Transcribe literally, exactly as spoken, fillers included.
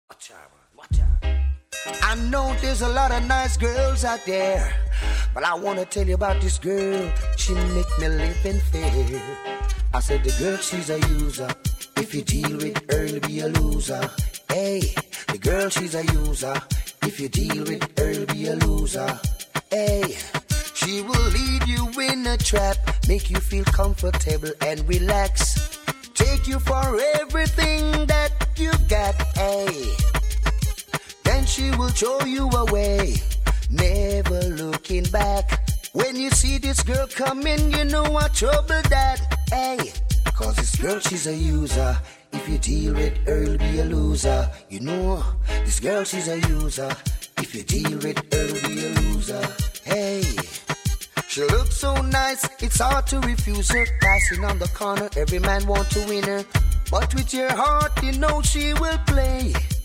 Watch out, watch out. I know there's a lot of nice girls out there, but I wanna tell you about this girl. She make me live in fear. I said the girl, she's a user. If you deal with her, you'll be a loser. Hey, the girl, she's a user. If you deal with her, you'll be a loser. Hey, she will lead you in a trap, make you feel comfortable and relax, take you for everything that you got. Hey, then she will show you away, never looking back. When you see this girl coming, you know what trouble that. Hey, cause this girl, she's a user. If you deal with her, you'll be a loser. You know, this girl, she's a user. If you deal with her, you'll be a loser. Hey, she looks so nice, it's hard to refuse her. Passing on the corner, every man want to win her. But with your heart, you know she will play.